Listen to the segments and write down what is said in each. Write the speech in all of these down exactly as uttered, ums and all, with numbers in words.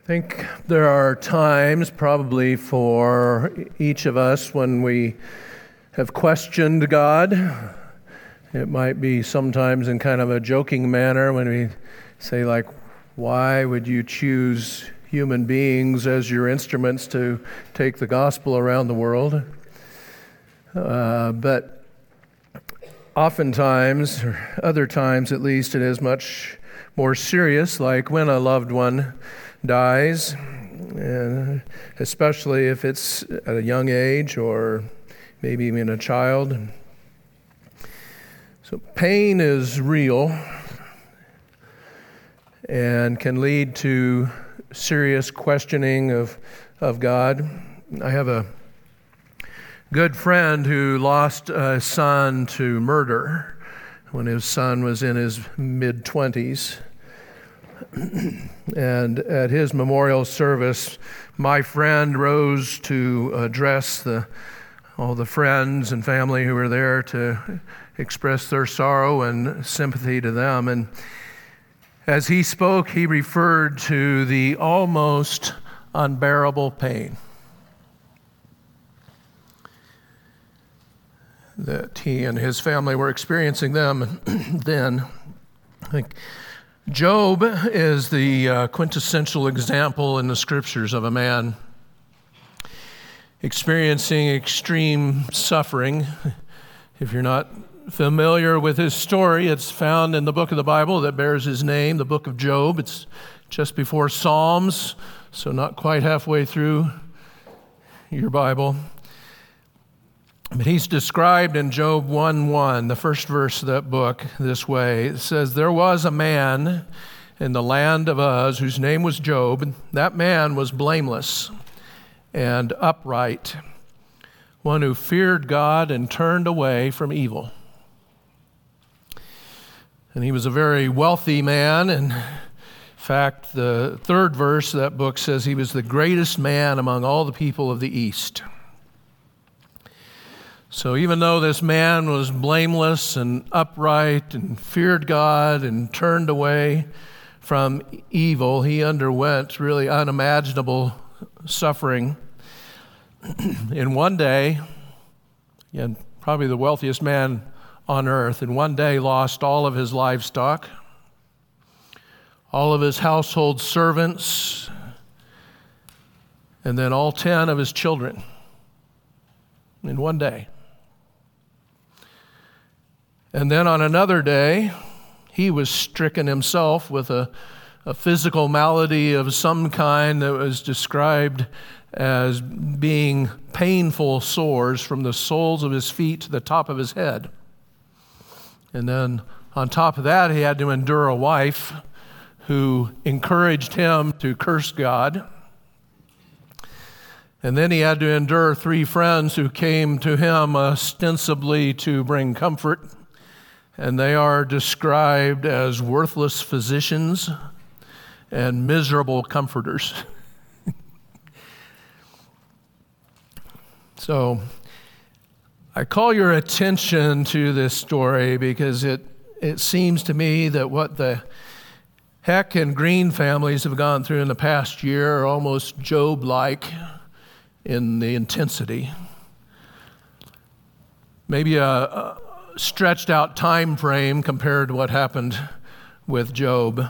I think there are times, probably for each of us, when we have questioned God. It might be sometimes in kind of a joking manner when we say, like, why would you choose human beings as your instruments to take the gospel around the world? Uh, but oftentimes, or other times at least, it is much more serious, like when a loved one dies, and especially if it's at a young age or maybe even a child. So pain is real and can lead to serious questioning of, of God. I have a good friend who lost a son to murder when his son was in his mid-twenties. And at his memorial service, my friend rose to address the, all the friends and family who were there to express their sorrow and sympathy to them. And as he spoke, he referred to the almost unbearable pain that he and his family were experiencing them then. I think Job is the uh, quintessential example in the scriptures of a man experiencing extreme suffering. If you're not familiar with his story, it's found in the book of the Bible that bears his name, the book of Job. It's just before Psalms, so not quite halfway through your Bible. But he's described in Job one one, the first verse of that book, this way. It says, "There was a man in the land of Uz whose name was Job. That man was blameless and upright, one who feared God and turned away from evil. And he was a very wealthy man. And in fact, the third verse of that book says he was the greatest man among all the people of the East." So even though this man was blameless and upright and feared God and turned away from evil, he underwent really unimaginable suffering. In one day, again, probably the wealthiest man on earth, in one day lost all of his livestock, all of his household servants, and then all ten of his children in one day. And then on another day, he was stricken himself with a, a physical malady of some kind that was described as being painful sores from the soles of his feet to the top of his head. And then on top of that, he had to endure a wife who encouraged him to curse God. And then he had to endure three friends who came to him ostensibly to bring comfort. And they are described as worthless physicians and miserable comforters. So I call your attention to this story because it, it seems to me that what the Heck and Green families have gone through in the past year are almost Job-like in the intensity. Maybe a, a stretched out time frame compared to what happened with Job.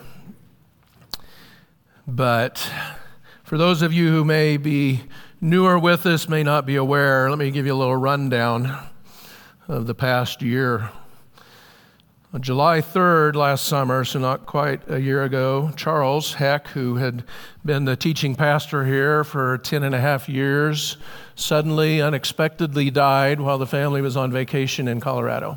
But for those of you who may be newer with us, may not be aware, let me give you a little rundown of the past year. On July third last summer, so not quite a year ago, Charles Heck, who had been the teaching pastor here for ten and a half years, suddenly, unexpectedly died while the family was on vacation in Colorado.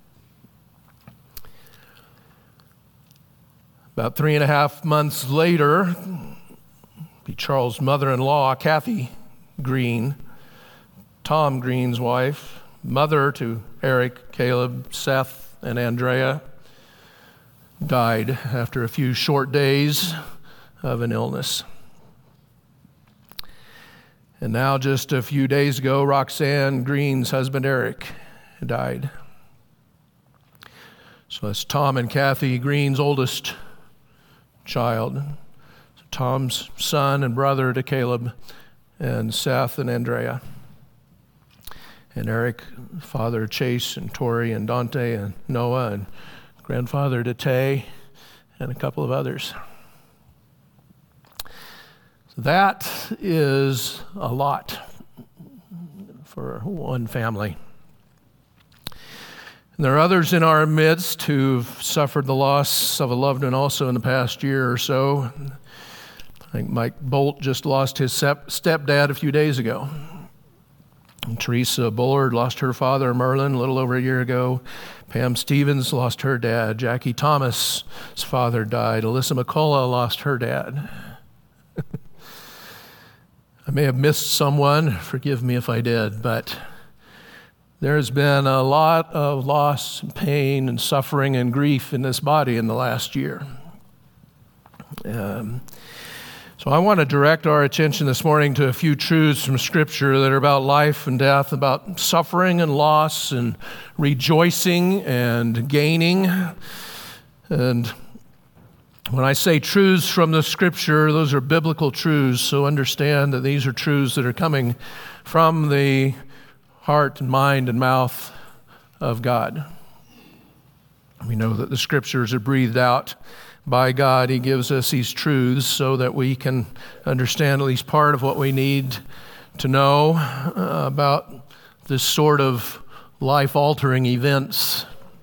About three and a half months later, Charles' mother-in-law, Kathy Green, Tom Green's wife, mother to Eric, Caleb, Seth, and Andrea, died after a few short days of an illness. And now just a few days ago, Roxanne Green's husband, Eric, died. So that's Tom and Kathy Green's oldest child. Tom's son and brother to Caleb and Seth and Andrea. And Eric, father Chase and Tori and Dante and Noah, and grandfather to Tay and a couple of others. So that is a lot for one family. And there are others in our midst who've suffered the loss of a loved one also in the past year or so. I think Mike Bolt just lost his step- stepdad a few days ago. And Teresa Bullard lost her father, Merlin, a little over a year ago. Pam Stevens lost her dad. Jackie Thomas' father died. Alyssa McCullough lost her dad. I may have missed someone. Forgive me if I did, but there's been a lot of loss and pain and suffering and grief in this body in the last year. Um, So I want to direct our attention this morning to a few truths from Scripture that are about life and death, about suffering and loss and rejoicing and gaining. And when I say truths from the Scripture, those are biblical truths, so understand that these are truths that are coming from the heart and mind and mouth of God. We know that the Scriptures are breathed out by God. He gives us these truths so that we can understand at least part of what we need to know uh, about this sort of life-altering events.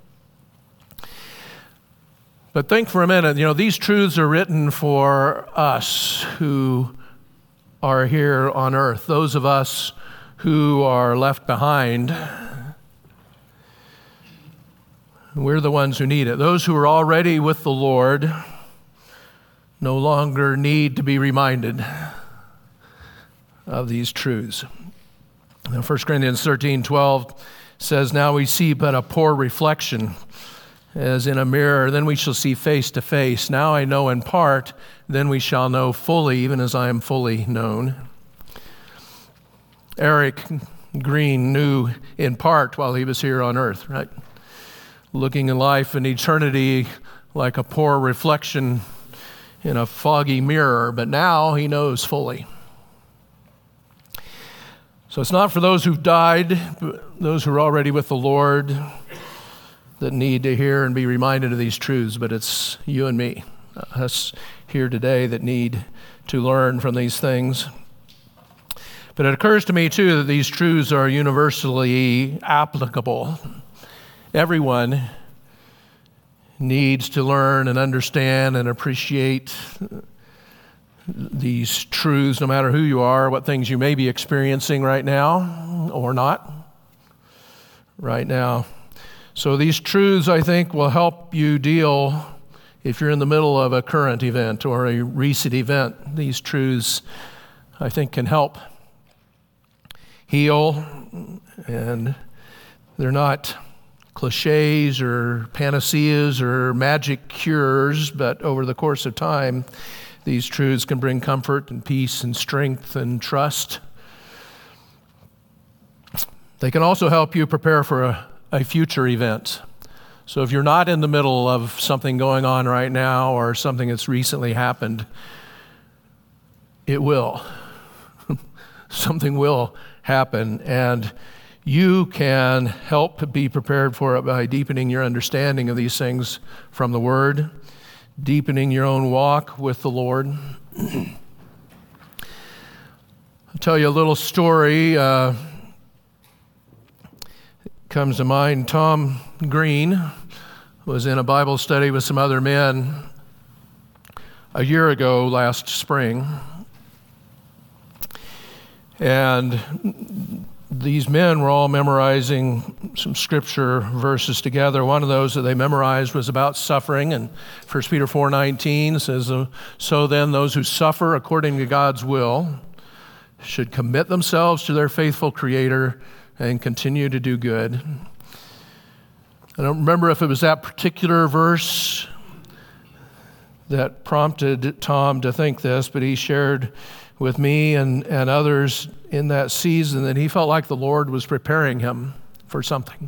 But think for a minute, you know, these truths are written for us who are here on earth, those of us who are left behind. We're the ones who need it. Those who are already with the Lord no longer need to be reminded of these truths. Now, First Corinthians thirteen twelve says, "Now we see but a poor reflection, as in a mirror. Then we shall see face to face. Now I know in part, then we shall know fully, even as I am fully known." Eric Green knew in part while he was here on earth, right? Looking at life and eternity like a poor reflection in a foggy mirror, but now he knows fully. So it's not for those who've died, but those who are already with the Lord that need to hear and be reminded of these truths, but it's you and me, us here today, that need to learn from these things. But it occurs to me, too, that these truths are universally applicable. Everyone needs to learn and understand and appreciate these truths, no matter who you are, what things you may be experiencing right now or not right now. So these truths, I think, will help you deal if you're in the middle of a current event or a recent event. These truths, I think, can help heal, and they're not cliches or panaceas or magic cures, but over the course of time, these truths can bring comfort and peace and strength and trust. They can also help you prepare for a, a future event. So if you're not in the middle of something going on right now or something that's recently happened, it will. Something will happen, and you can help be prepared for it by deepening your understanding of these things from the Word, deepening your own walk with the Lord. I'll tell you a little story. Uh, comes to mind. Tom Green was in a Bible study with some other men a year ago last spring. And these men were all memorizing some scripture verses together. One of those that they memorized was about suffering, and First Peter four nineteen says, "So then those who suffer according to God's will should commit themselves to their faithful Creator and continue to do good." I don't remember if it was that particular verse that prompted Tom to think this, but he shared with me and, and others in that season that he felt like the Lord was preparing him for something.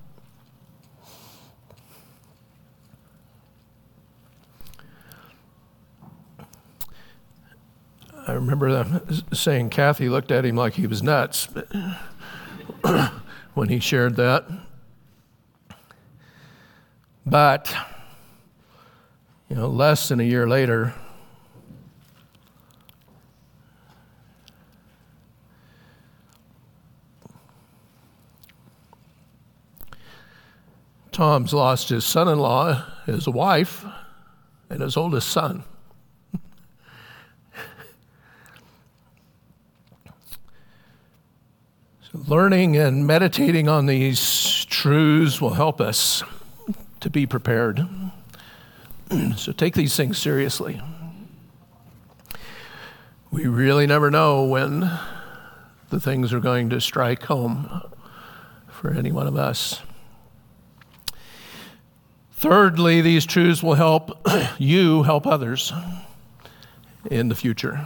remember them saying Kathy looked at him like he was nuts when he shared that. But, you know, less than a year later, Tom's lost his son-in-law, his wife, and his oldest son. So learning and meditating on these truths will help us to be prepared. So take these things seriously. We really never know when the things are going to strike home for any one of us. Thirdly, these truths will help you help others in the future.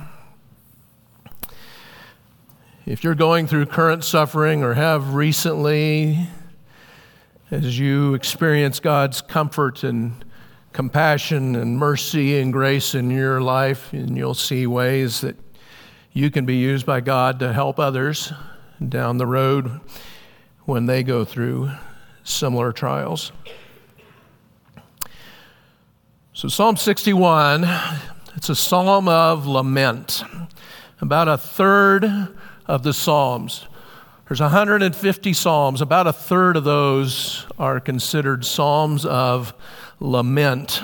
If you're going through current suffering or have recently, as you experience God's comfort and compassion and mercy and grace in your life, and you'll see ways that you can be used by God to help others down the road when they go through similar trials. So Psalm sixty-one, it's a psalm of lament. About a third of the psalms, there's one hundred fifty psalms, about a third of those are considered psalms of lament.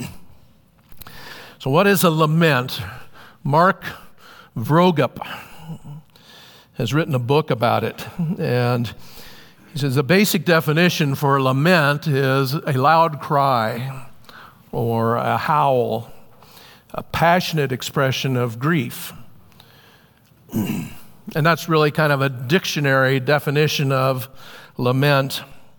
So what is a lament? Mark Vroegop has written a book about it, and he says the basic definition for lament is a loud cry or a howl, a passionate expression of grief. And that's really kind of a dictionary definition of lament.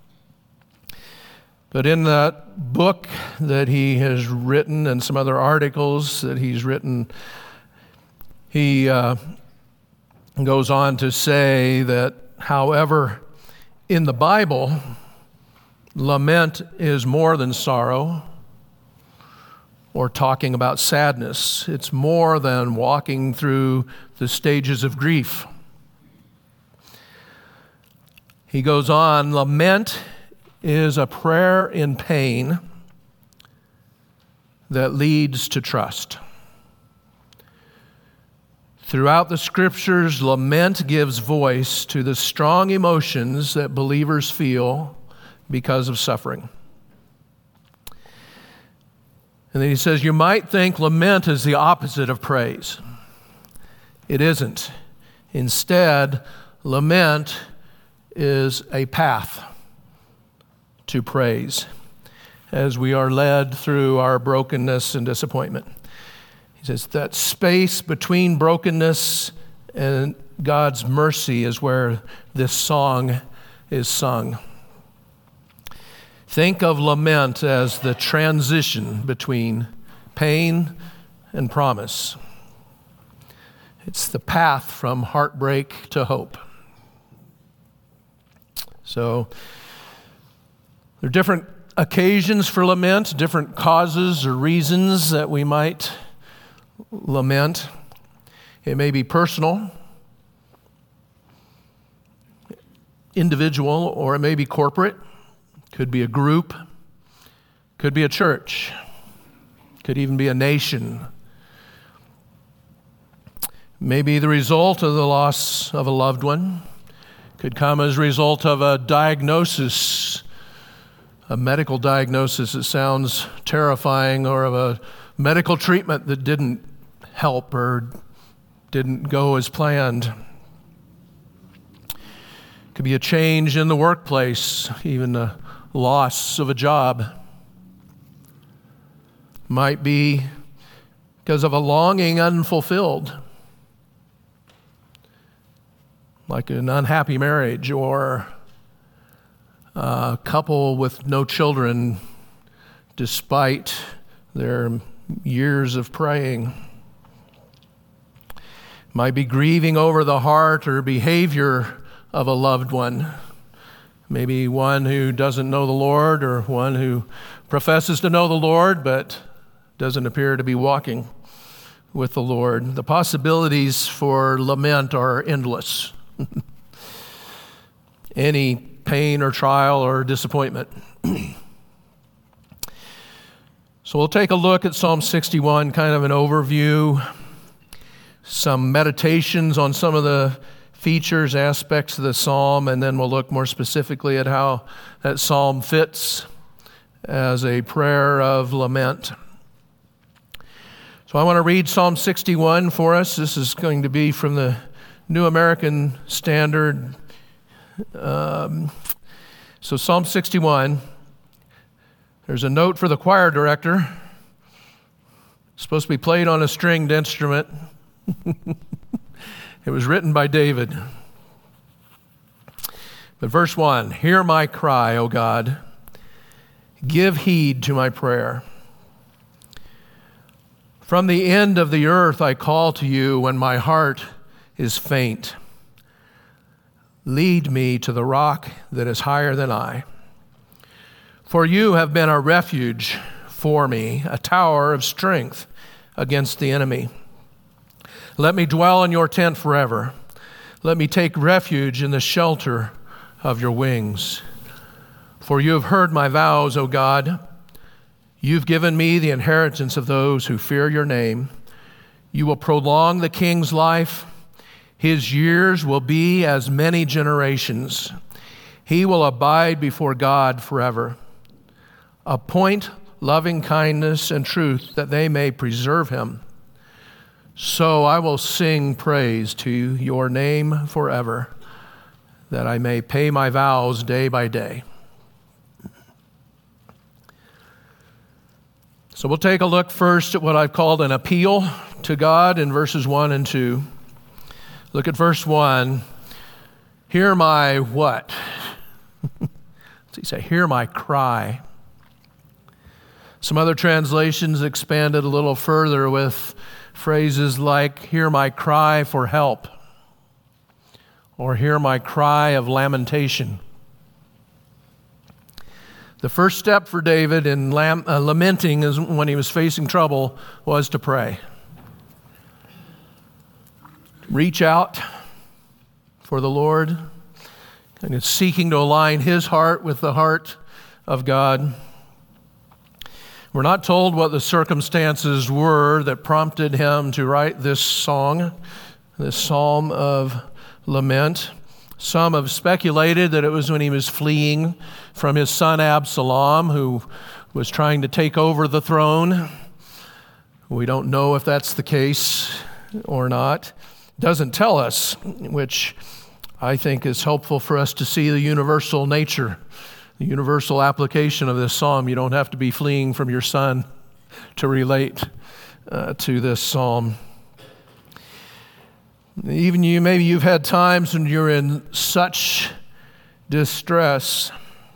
But in that book that he has written and some other articles that he's written, he uh, goes on to say that, however, in the Bible, lament is more than sorrow or talking about sadness. It's more than walking through the stages of grief. He goes on, lament is a prayer in pain that leads to trust. Throughout the scriptures, lament gives voice to the strong emotions that believers feel because of suffering. And then he says, you might think lament is the opposite of praise. It isn't. Instead, lament is a path to praise as we are led through our brokenness and disappointment. He says that space between brokenness and God's mercy is where this song is sung. Think of lament as the transition between pain and promise. It's the path from heartbreak to hope. So there are different occasions for lament, different causes or reasons that we might lament. It may be personal, individual, or it may be corporate. Could be a group, could be a church, could even be a nation. Maybe the result of the loss of a loved one, could come as a result of a diagnosis, a medical diagnosis that sounds terrifying, or of a medical treatment that didn't help or didn't go as planned. Could be a change in the workplace, even a loss of a job. Might be because of a longing unfulfilled, like an unhappy marriage or a couple with no children despite their years of praying. Might be grieving over the heart or behavior of a loved one. Maybe one who doesn't know the Lord, or one who professes to know the Lord but doesn't appear to be walking with the Lord. The possibilities for lament are endless. Any pain or trial or disappointment. So we'll take a look at Psalm sixty-one, kind of an overview, some meditations on some of the features, aspects of the psalm, and then we'll look more specifically at how that psalm fits as a prayer of lament. So I want to read Psalm sixty-one for us. This is going to be from the New American Standard. Um, so Psalm sixty-one, there's a note for the choir director. It's supposed to be played on a stringed instrument. It was written by David. But verse one, hear my cry, O God. Give heed to my prayer. From the end of the earth I call to you when my heart is faint. Lead me to the rock that is higher than I. For you have been a refuge for me, a tower of strength against the enemy. Let me dwell in your tent forever. Let me take refuge in the shelter of your wings. For you have heard my vows, O God. You've given me the inheritance of those who fear your name. You will prolong the king's life. His years will be as many generations. He will abide before God forever. Appoint loving kindness and truth that they may preserve him. So I will sing praise to your name forever, that I may pay my vows day by day. So we'll take a look first at what I've called an appeal to God in verses one and two. Look at verse one. Hear my what? He say, hear my cry. Some other translations expanded a little further with phrases like, hear my cry for help, or hear my cry of lamentation. The first step for David in lam- uh, lamenting is when he was facing trouble was to pray. Reach out for the Lord, and it's seeking to align his heart with the heart of God. We're not told what the circumstances were that prompted him to write this song, this psalm of lament. Some have speculated that it was when he was fleeing from his son Absalom, who was trying to take over the throne. We don't know if that's the case or not. It doesn't tell us, which I think is helpful for us to see the universal nature, the universal application of this psalm. You don't have to be fleeing from your son to relate uh, to this psalm. Even you, maybe you've had times when you're in such distress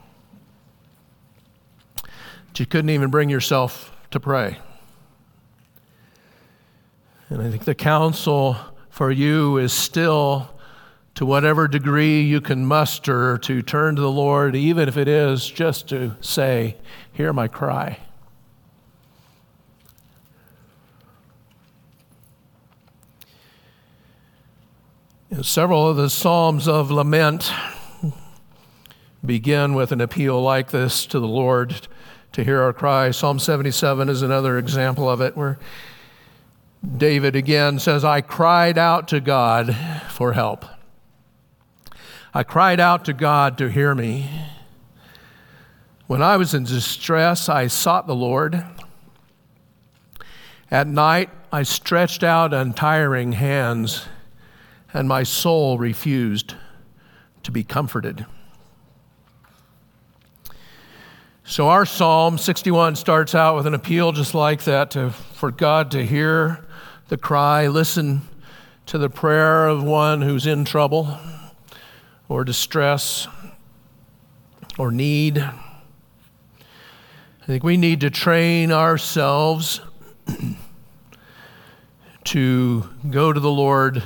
that you couldn't even bring yourself to pray. And I think the counsel for you is still, to whatever degree you can muster, to turn to the Lord, even if it is just to say, hear my cry. Several of the Psalms of lament begin with an appeal like this to the Lord to hear our cry. Psalm seventy-seven is another example of it, where David again says, I cried out to God for help. I cried out to God to hear me. When I was in distress, I sought the Lord. At night, I stretched out untiring hands, and my soul refused to be comforted. So our Psalm sixty-one starts out with an appeal just like that, to, for God to hear the cry, listen to the prayer of one who's in trouble or distress or need. I think we need to train ourselves to go to the Lord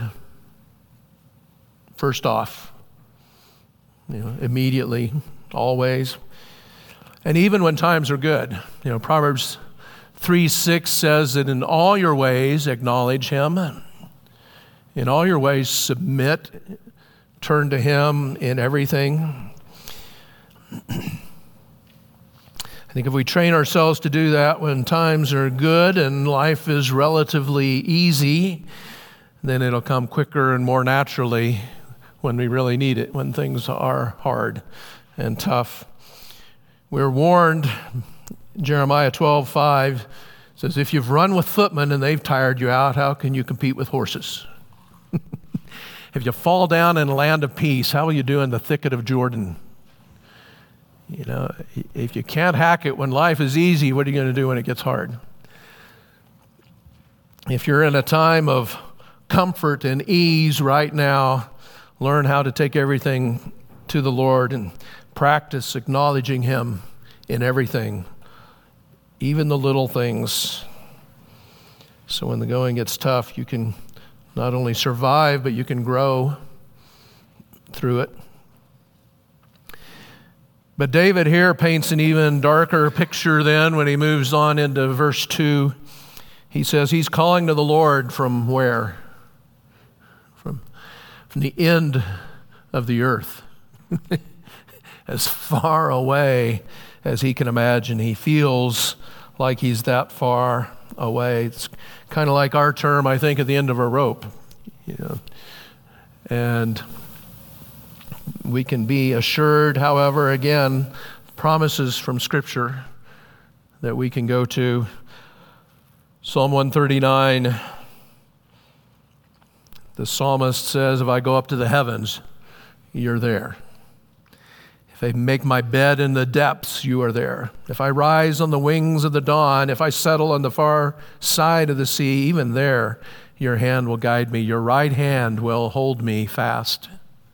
first off, you know, immediately, always. And even when times are good. You know, Proverbs three six says that in all your ways acknowledge him. In all your ways submit, turn to him in everything. I think if we train ourselves to do that when times are good and life is relatively easy, then it'll come quicker and more naturally when we really need it, when things are hard and tough. We're warned, Jeremiah twelve five says, if you've run with footmen and they've tired you out, how can you compete with horses? If you fall down in a land of peace, how will you do in the thicket of Jordan? You know, if you can't hack it when life is easy, what are you going to do when it gets hard? If you're in a time of comfort and ease right now, learn how to take everything to the Lord and practice acknowledging him in everything, even the little things. So when the going gets tough, you can not only survive, but you can grow through it. But David here paints an even darker picture then when he moves on into verse two. He says he's calling to the Lord from where? From, from the end of the earth. As far away as he can imagine. He feels like he's that far away. It's kind of like our term, I think, at the end of a rope. You know. And we can be assured, however, again, promises from Scripture that we can go to. Psalm one thirty-nine, the psalmist says, if I go up to the heavens, you're there. If I make my bed in the depths, you are there. If I rise on the wings of the dawn, if I settle on the far side of the sea, even there, your hand will guide me. Your right hand will hold me fast.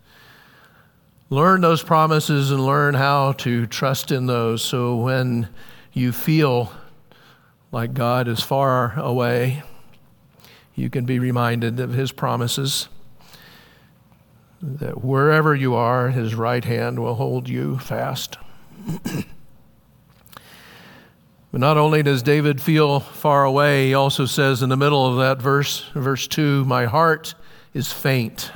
Learn those promises and learn how to trust in those, so when you feel like God is far away, you can be reminded of his promises, that wherever you are, his right hand will hold you fast. But not only does David feel far away, he also says in the middle of that verse, verse two, my heart is faint.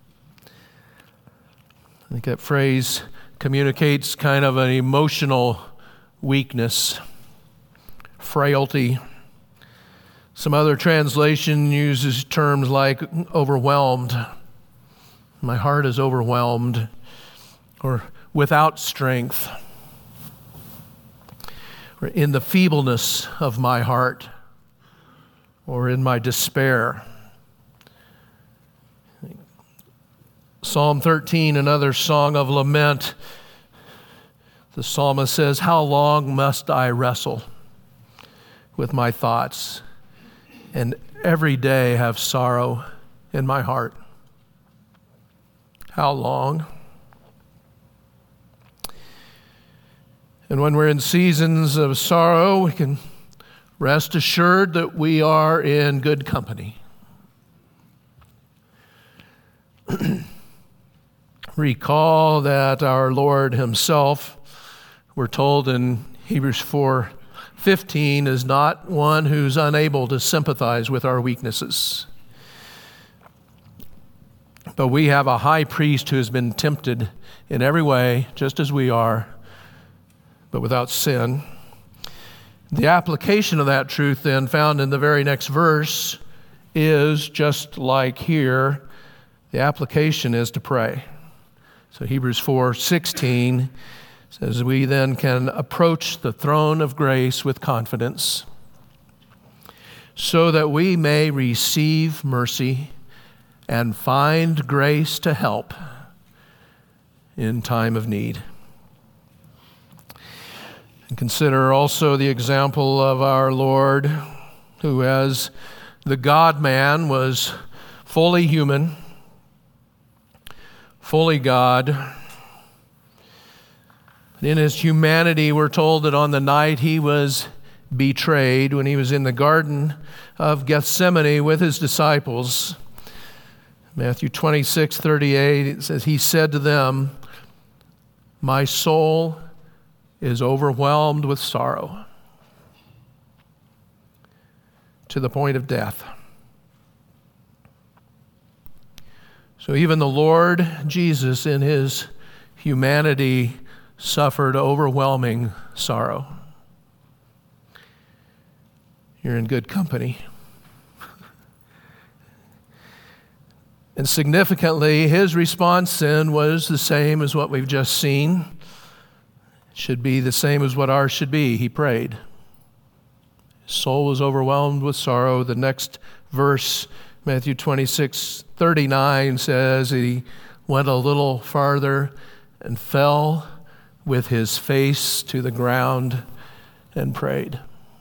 I think that phrase communicates kind of an emotional weakness, frailty. Some other translation uses terms like overwhelmed. My heart is overwhelmed, or without strength, or in the feebleness of my heart, or in my despair. Psalm thirteen, another song of lament. The psalmist says, how long must I wrestle with my thoughts and every day have sorrow in my heart? How long? And when we're in seasons of sorrow, we can rest assured that we are in good company. Recall that our Lord himself, we're told in Hebrews four fifteen, is not one who's unable to sympathize with our weaknesses. But we have a high priest who has been tempted in every way, just as we are, but without sin. The application of that truth then found in the very next verse is just like here. The application is to pray. So Hebrews four sixteen says, we then can approach the throne of grace with confidence so that we may receive mercy and find grace to help in time of need. And consider also the example of our Lord, who as the God-man was fully human, fully God. In his humanity, we're told that on the night he was betrayed, when he was in the Garden of Gethsemane with his disciples, Matthew twenty-six thirty-eight, it says, he said to them, my soul is overwhelmed with sorrow. to the point of death. So even the Lord Jesus in his humanity suffered overwhelming sorrow. You're in good company. And significantly, his response then was the same as what we've just seen. It should be the same as what ours should be. He prayed. His soul was overwhelmed with sorrow. The next verse, Matthew twenty-six thirty-nine, says he went a little farther and fell with his face to the ground and prayed.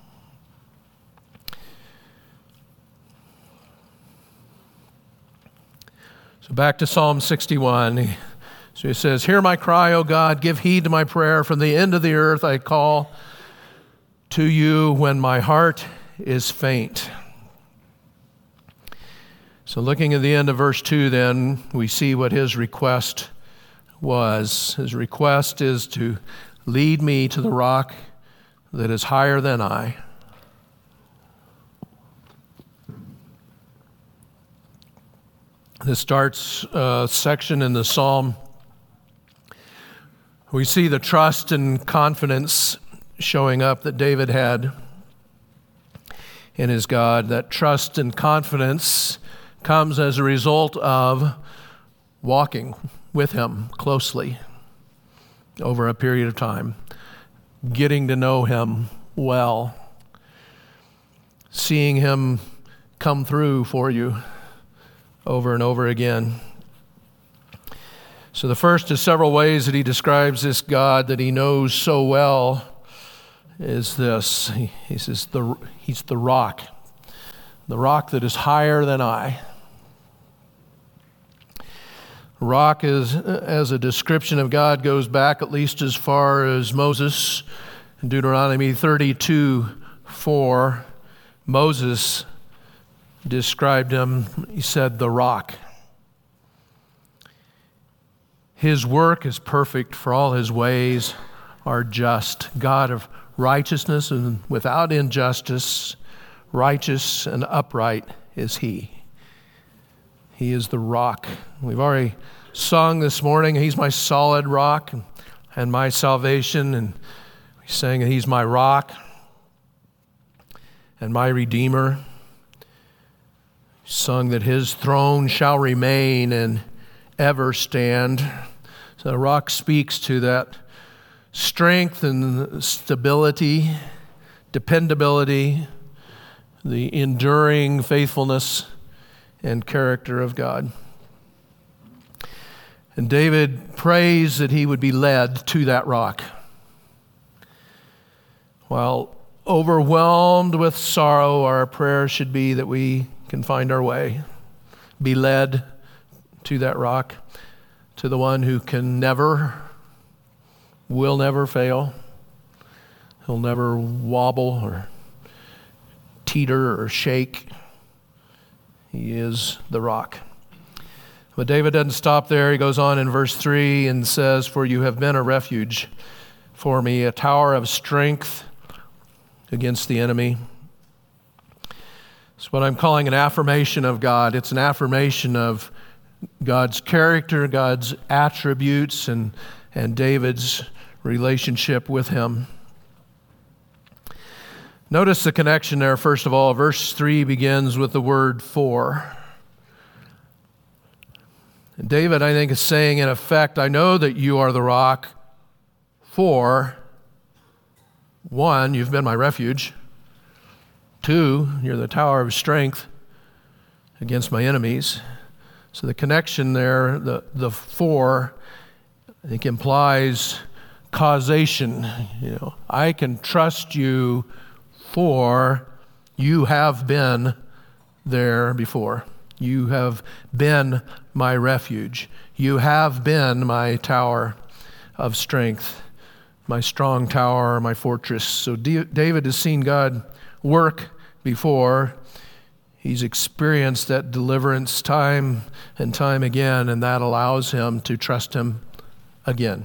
So back to Psalm sixty-one. So he says, "Hear my cry, O God, give heed to my prayer. From the end of the earth I call to you when my heart is faint." So looking at the end of verse two then, we see what his request was. His request is to lead me to the rock that is higher than I. This starts a section in the psalm. We see the trust and confidence showing up that David had in his God. That trust and confidence comes as a result of walking with him closely over a period of time, getting to know him well, seeing him come through for you over and over again. So the first of several ways that he describes this God that he knows so well is this. He, he says the, he's the rock, the rock that is higher than I. Rock is, as a description of God, goes back at least as far as Moses in Deuteronomy thirty-two four. Moses described him, he said, the rock. His work is perfect, for all his ways are just. God of righteousness and without injustice, righteous and upright is he. He is the rock. We've already sung this morning, he's my solid rock and my salvation, and we sang that he's my rock and my redeemer. Sung that his throne shall remain and ever stand. So the rock speaks to that strength and stability, dependability, the enduring faithfulness and character of God. And David prays that he would be led to that rock. While overwhelmed with sorrow, our prayer should be that we can find our way, be led to that rock, to the one who can never, will never fail. He'll never wobble or teeter or shake. He is the rock. But David doesn't stop there. He goes on in verse three and says, "For you have been a refuge for me, a tower of strength against the enemy." It's what I'm calling an affirmation of God. It's an affirmation of God's character, God's attributes, and, and David's relationship with him. Notice the connection there, first of all. Verse three begins with the word "for." And David, I think, is saying, in effect, I know that you are the rock, for, one, you've been my refuge. Two, you're the tower of strength against my enemies. So the connection there, the, the for, I think implies causation. You know, I can trust you, for you have been there before. You have been my refuge. You have been my tower of strength, my strong tower, my fortress. So D- David has seen God work before. He's experienced that deliverance time and time again, and that allows him to trust him again.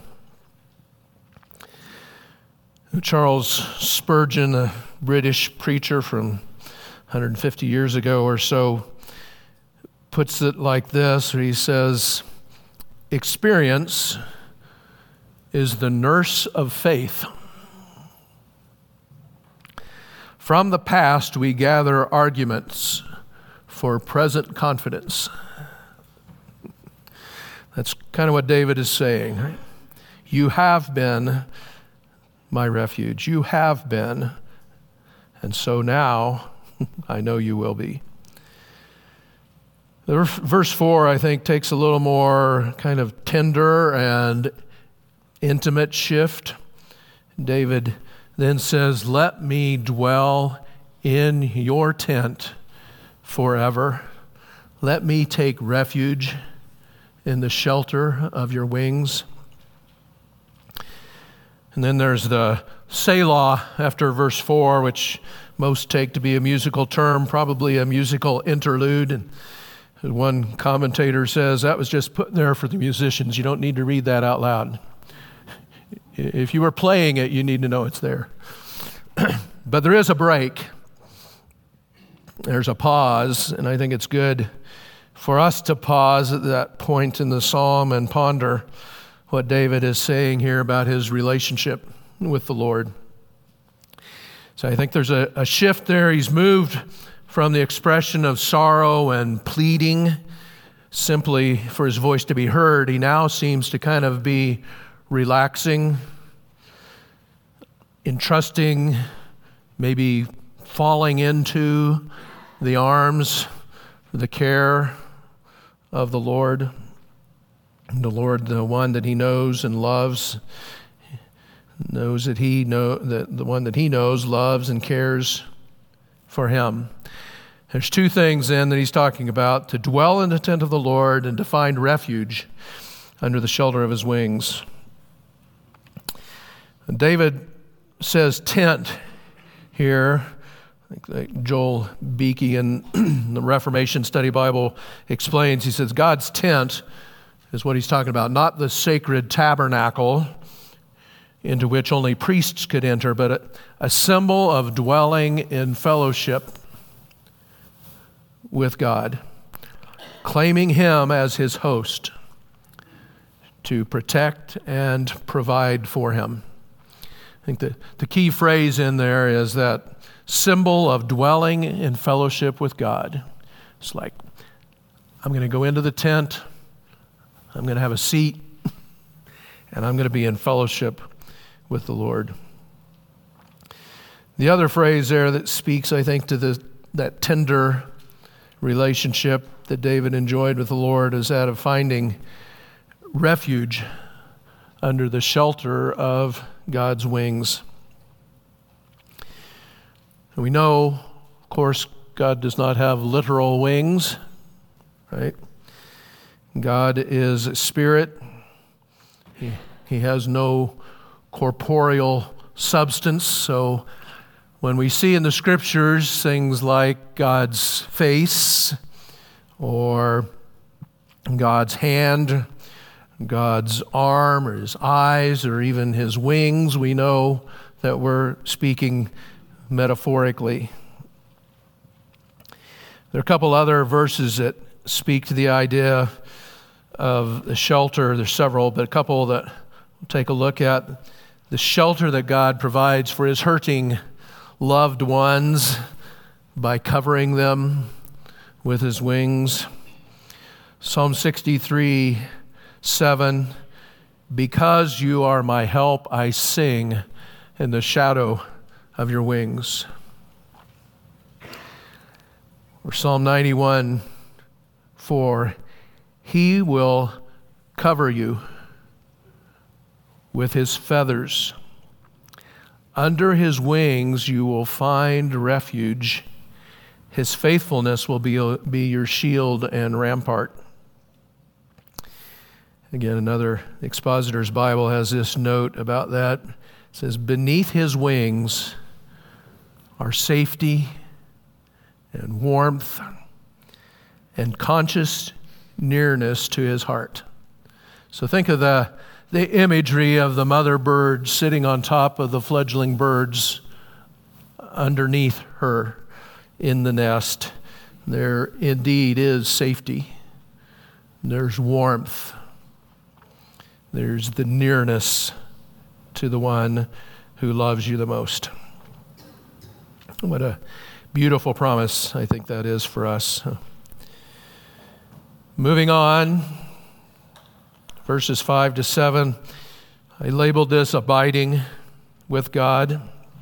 Charles Spurgeon, a British preacher from hundred fifty years ago or so, puts it like this, where he says, experience is the nurse of faith. From the past, we gather arguments for present confidence. That's kind of what David is saying. Right? You have been my refuge. You have been. And so now, I know you will be. The verse four, I think, takes a little more kind of tender and intimate shift. David then says, let me dwell in your tent forever. Let me take refuge in the shelter of your wings. And then there's the Selah after verse four, which most take to be a musical term, probably a musical interlude. And one commentator says that was just put there for the musicians. You don't need to read that out loud. If you were playing it, you need to know it's there. But there is a break. There's a pause, and I think it's good for us to pause at that point in the psalm and ponder what David is saying here about his relationship with the Lord. So I think there's a, a shift there. He's moved from the expression of sorrow and pleading simply for his voice to be heard. He now seems to kind of be relaxing, entrusting, maybe falling into the arms, the care of the Lord. The Lord, the one that he knows and loves, knows that he know that the one that he knows, loves, and cares for him. There's two things then that he's talking about: to dwell in the tent of the Lord and to find refuge under the shelter of his wings. And David says tent here. Like Joel Beakey in the Reformation Study Bible explains, he says God's tent is what he's talking about, not the sacred tabernacle into which only priests could enter, but a, a symbol of dwelling in fellowship with God, claiming him as his host to protect and provide for him. I think the, the key phrase in there is that symbol of dwelling in fellowship with God. It's like, I'm going to go into the tent, I'm going to have a seat, and I'm going to be in fellowship with the Lord. The other phrase there that speaks, I think, to the, that tender relationship that David enjoyed with the Lord is that of finding refuge under the shelter of God's wings. And we know, of course, God does not have literal wings, right? God is a spirit. He, he has no corporeal substance. So when we see in the scriptures things like God's face or God's hand, God's arm or his eyes or even his wings, we know that we're speaking metaphorically. There are a couple other verses that speak to the idea of the shelter. There's several, but a couple that we'll take a look at. The shelter that God provides for his hurting loved ones by covering them with his wings. Psalm sixty-three, seven, because you are my help, I sing in the shadow of your wings. Or Psalm ninety-one, four, he will cover you with his feathers. Under his wings you will find refuge. His faithfulness will be, be your shield and rampart. Again, another expositor's Bible has this note about that. It says, beneath his wings are safety and warmth and conscious nearness to his heart. So think of the, the imagery of the mother bird sitting on top of the fledgling birds underneath her. in the nest, there indeed is safety. There's warmth. There's the nearness to the one who loves you the most. What a beautiful promise I think that is for us. Moving on, verses five to seven, I labeled this abiding with God.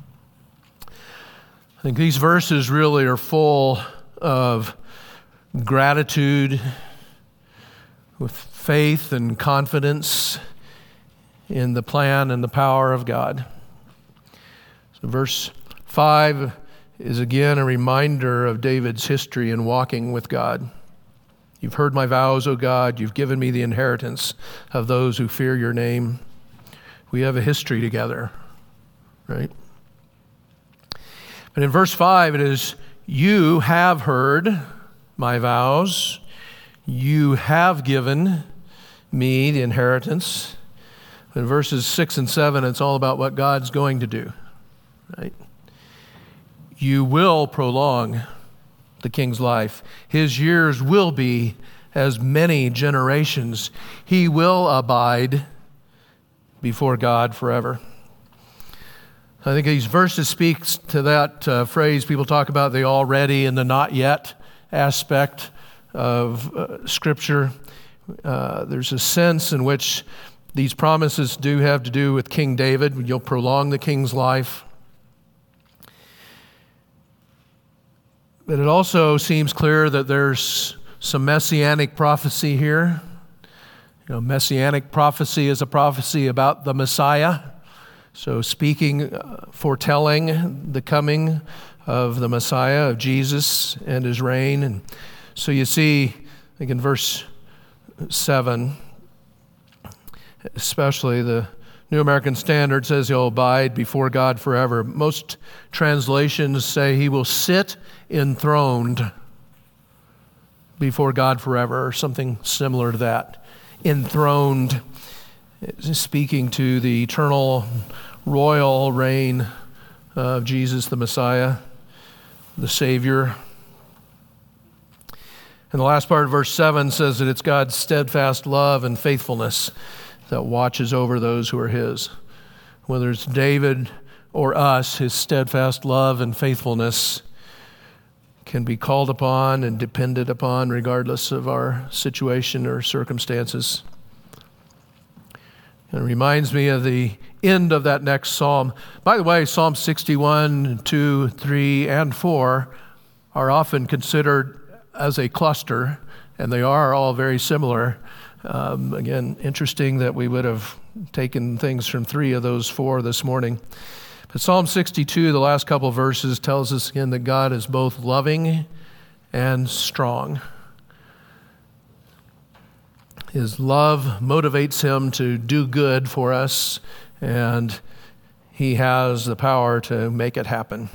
I think these verses really are full of gratitude, with faith and confidence in the plan and the power of God. So verse five is again a reminder of David's history in walking with God. You've heard my vows, O God. You've given me the inheritance of those who fear your name. We have a history together, right? But in verse five, it is, you have heard my vows. You have given me the inheritance. In verses six and seven, it's all about what God's going to do, right? You will prolong the king's life. His years will be as many generations. He will abide before God forever. I think these verses speak to that uh, phrase people talk about, the already and the not yet aspect of uh, Scripture. Uh, there's a sense in which these promises do have to do with King David. You'll prolong the king's life. But it also seems clear that there's some messianic prophecy here. You know, messianic prophecy is a prophecy about the Messiah. So speaking, uh, foretelling the coming of the Messiah, of Jesus and his reign. And so you see, I think in verse seven, especially the New American Standard says he'll abide before God forever. Most translations say he will sit enthroned before God forever, or something similar to that. Enthroned, speaking to the eternal royal reign of Jesus the Messiah, the Savior. And the last part of verse seven says that it's God's steadfast love and faithfulness that watches over those who are his. Whether it's David or us, his steadfast love and faithfulness can be called upon and depended upon regardless of our situation or circumstances. And it reminds me of the end of that next psalm. By the way, Psalm sixty-one, two, three, and four are often considered as a cluster, and they are all very similar. Um, again, interesting that we would have taken things from three of those four this morning. But Psalm sixty-two, the last couple of verses, tells us again that God is both loving and strong. His love motivates him to do good for us, and he has the power to make it happen.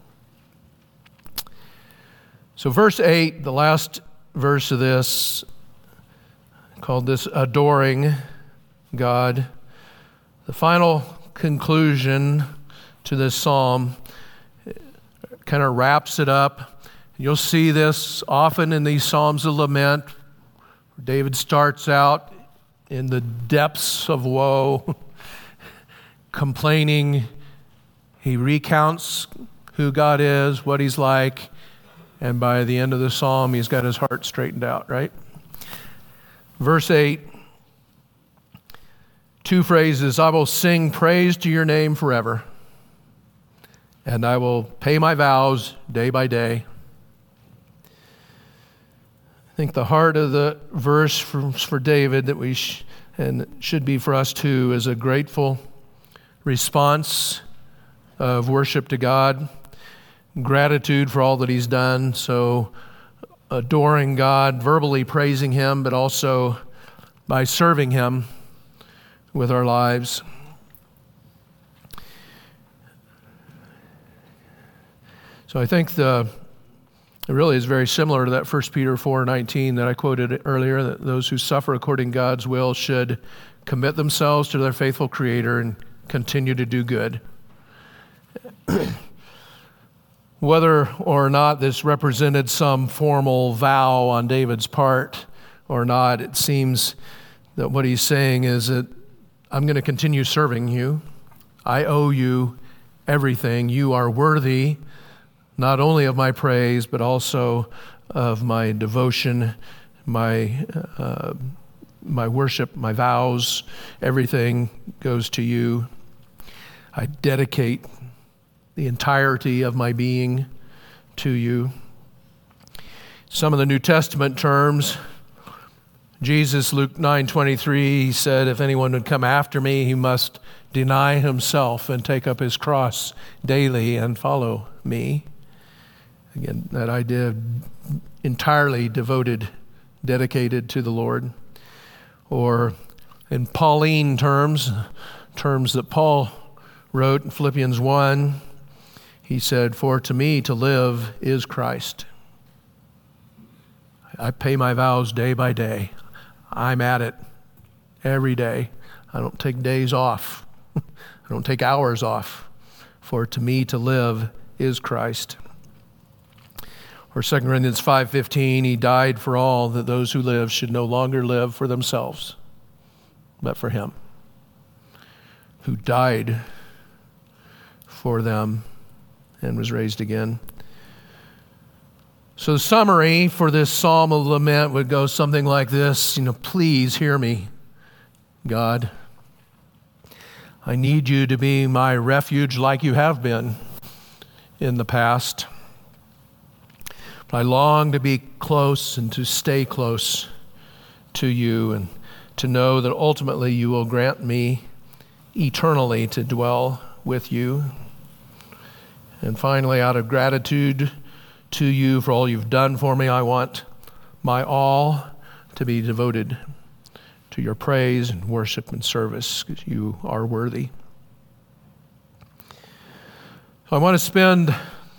So verse eight, the last verse of this, called this adoring God. The final conclusion to this psalm kind of wraps it up. You'll see this often in these psalms of lament. David starts out in the depths of woe, complaining. He recounts who God is, what he's like, and by the end of the psalm, he's got his heart straightened out, right? Verse eight, two phrases, I will sing praise to your name forever, and I will pay my vows day by day. I think the heart of the verse for, for David that we sh- and should be for us too is a grateful response of worship to God, gratitude for all that he's done. So adoring God, verbally praising him, but also by serving him with our lives. So I think the it really is very similar to that First Peter four nineteen that I quoted earlier, that those who suffer according to God's will should commit themselves to their faithful Creator and continue to do good. Whether or not this represented some formal vow on David's part or not, it seems that what he's saying is that I'm going to continue serving you. I owe you everything. You are worthy not only of my praise, but also of my devotion, my uh, my worship, my vows. Everything goes to you. I dedicate the entirety of my being to you. Some of the New Testament terms, Jesus, Luke nine twenty-three, he said, if anyone would come after me, he must deny himself and take up his cross daily and follow me. Again, that idea of entirely devoted, dedicated to the Lord. Or in Pauline terms, terms that Paul wrote in Philippians one, he said, for to me to live is Christ. I pay my vows day by day. I'm at it every day. I don't take days off. I don't take hours off. For to me to live is Christ. Or Second Corinthians five fifteen, he died for all, that those who live should no longer live for themselves, but for him who died for them and was raised again. So the summary for this psalm of lament would go something like this, you know, please hear me, God. I need you to be my refuge like you have been in the past. But I long to be close and to stay close to you and to know that ultimately you will grant me eternally to dwell with you. And finally, out of gratitude to you for all you've done for me, I want my all to be devoted to your praise and worship and service, because you are worthy. So I want to spend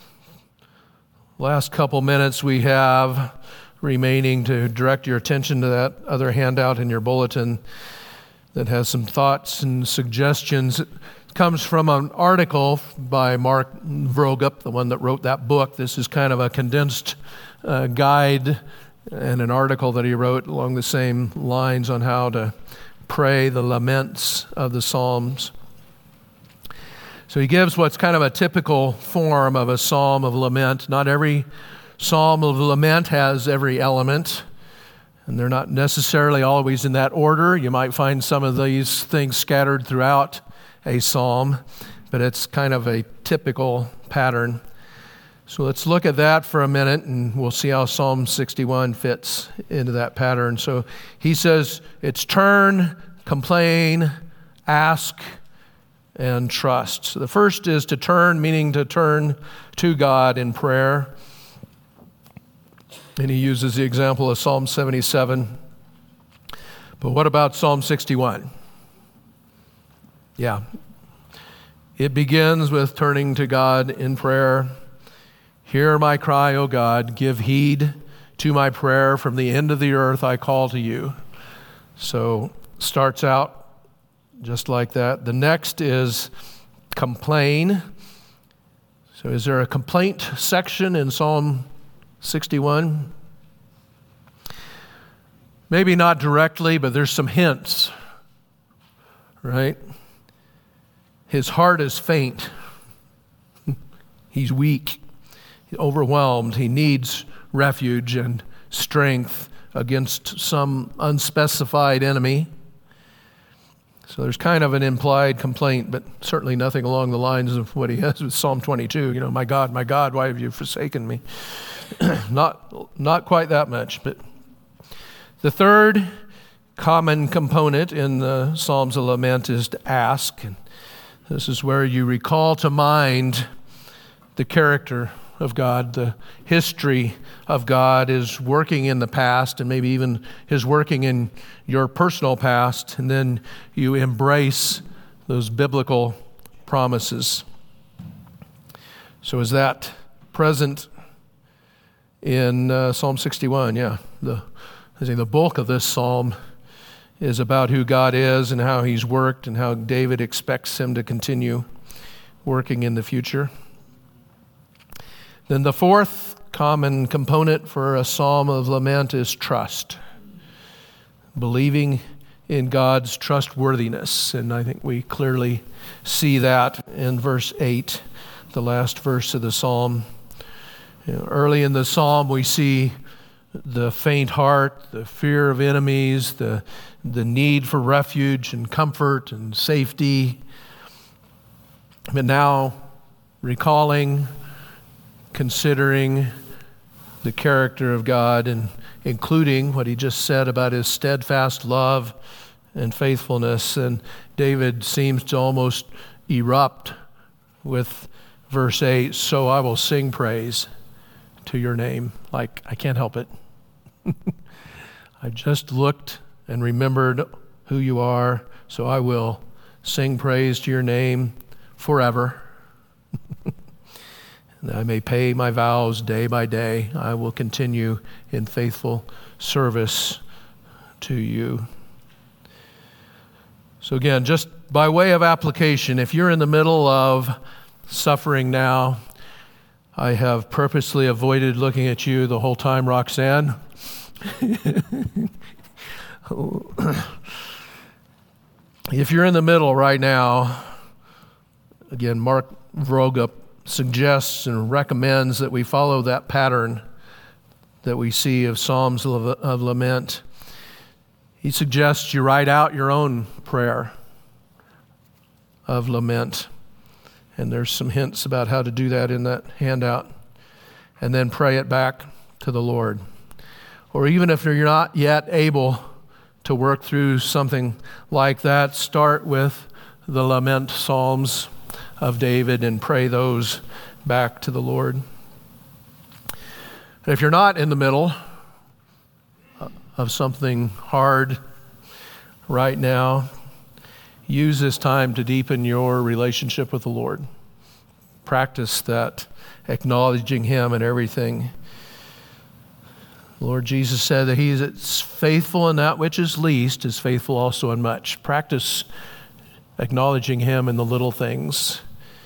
last couple minutes we have remaining to direct your attention to that other handout in your bulletin that has some thoughts and suggestions. It comes from an article by Mark Vroegop, the one that wrote that book. This is kind of a condensed uh, guide and an article that he wrote along the same lines on how to pray the laments of the Psalms. So he gives what's kind of a typical form of a psalm of lament. Not every psalm of lament has every element, and they're not necessarily always in that order. You might find some of these things scattered throughout a psalm, but it's kind of a typical pattern. So let's look at that for a minute, and we'll see how Psalm sixty-one fits into that pattern. So he says it's turn, complain, ask, and trust. So the first is to turn, meaning to turn to God in prayer. And he uses the example of Psalm seventy-seven. But what about Psalm sixty-one? Yeah. It begins with turning to God in prayer. Hear my cry, O God. Give heed to my prayer. From the end of the earth I call to you. So starts out just like that. The next is complain. So is there a complaint section in Psalm sixty-one? Maybe not directly, but there's some hints, right? His heart is faint. He's weak, overwhelmed. He needs refuge and strength against some unspecified enemy. So there's kind of an implied complaint, but certainly nothing along the lines of what he has with Psalm twenty-two. You know, my God, my God, why have you forsaken me? not, not quite that much. But the third common component in the Psalms of Lament is to ask. And this is where you recall to mind the character of God, the history of God, is working in the past, and maybe even his working in your personal past, and then you embrace those biblical promises. So is that present in uh, Psalm sixty-one? Yeah, the I think the bulk of this psalm is about who God is and how he's worked and how David expects him to continue working in the future. Then the fourth common component for a psalm of lament is trust. Believing in God's trustworthiness. And I think we clearly see that in verse eight, the last verse of the psalm. You know, early in the psalm, we see the faint heart, the fear of enemies, the, the need for refuge and comfort and safety. But now, recalling, considering the character of God, and including what he just said about his steadfast love and faithfulness, and David seems to almost erupt with verse eight, so I will sing praise to your name. Like, I can't help it. I just looked and remembered who you are, so I will sing praise to your name forever. And I may pay my vows day by day. I will continue in faithful service to you. So again, just by way of application, if you're in the middle of suffering now, I have purposely avoided looking at you the whole time, Roxanne. If you're in the middle right now, again, Mark Vroegop suggests and recommends that we follow that pattern that we see of Psalms of, of Lament. He suggests you write out your own prayer of lament. And there's some hints about how to do that in that handout. And then pray it back to the Lord. Or even if you're not yet able to work through something like that, start with the lament psalms of David and pray those back to the Lord. And if you're not in the middle of something hard right now, use this time to deepen your relationship with the Lord. Practice that, acknowledging Him in everything. Lord Jesus said that He is faithful in that which is least, is faithful also in much. Practice acknowledging Him in the little things.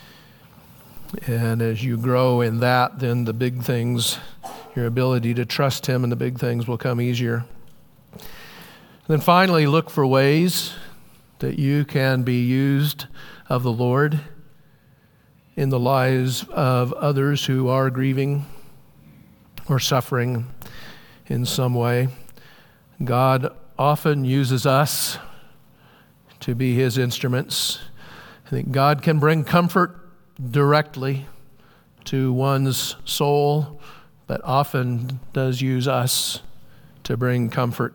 And as you grow in that, then the big things, your ability to trust Him in the big things will come easier. And then finally, look for ways that you can be used of the Lord in the lives of others who are grieving or suffering in some way. God often uses us to be His instruments. I think God can bring comfort directly to one's soul, but often does use us to bring comfort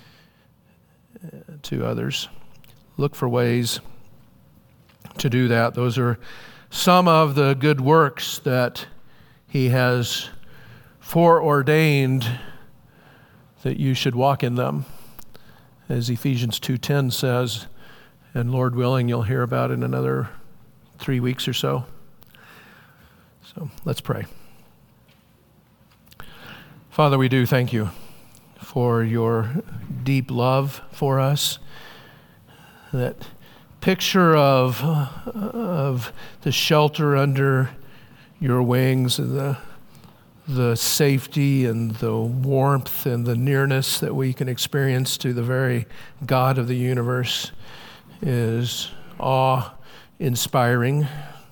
to others. Look for ways to do that. Those are some of the good works that He has foreordained that you should walk in them. As Ephesians two ten says, and Lord willing, you'll hear about it in another three weeks or so. So let's pray. Father, we do thank you for your deep love for us. That picture of, of the shelter under your wings, and the, the safety and the warmth and the nearness that we can experience to the very God of the universe is awe-inspiring.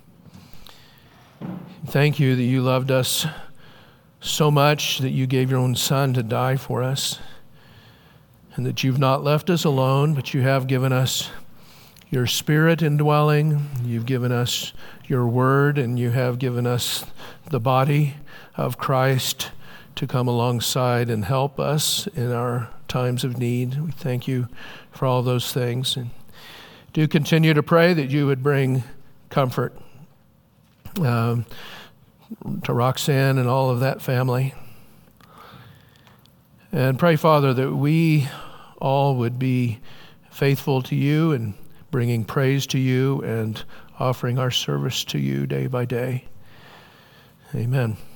Thank you that you loved us so much that you gave your own Son to die for us, and that you've not left us alone, but you have given us your Spirit indwelling. You've given us your Word, and you have given us the body of Christ to come alongside and help us in our times of need. We thank you for all those things. And do continue to pray that you would bring comfort um, to Roxanne and all of that family. And pray, Father, that we all would be faithful to you and bringing praise to you and offering our service to you day by day. Amen.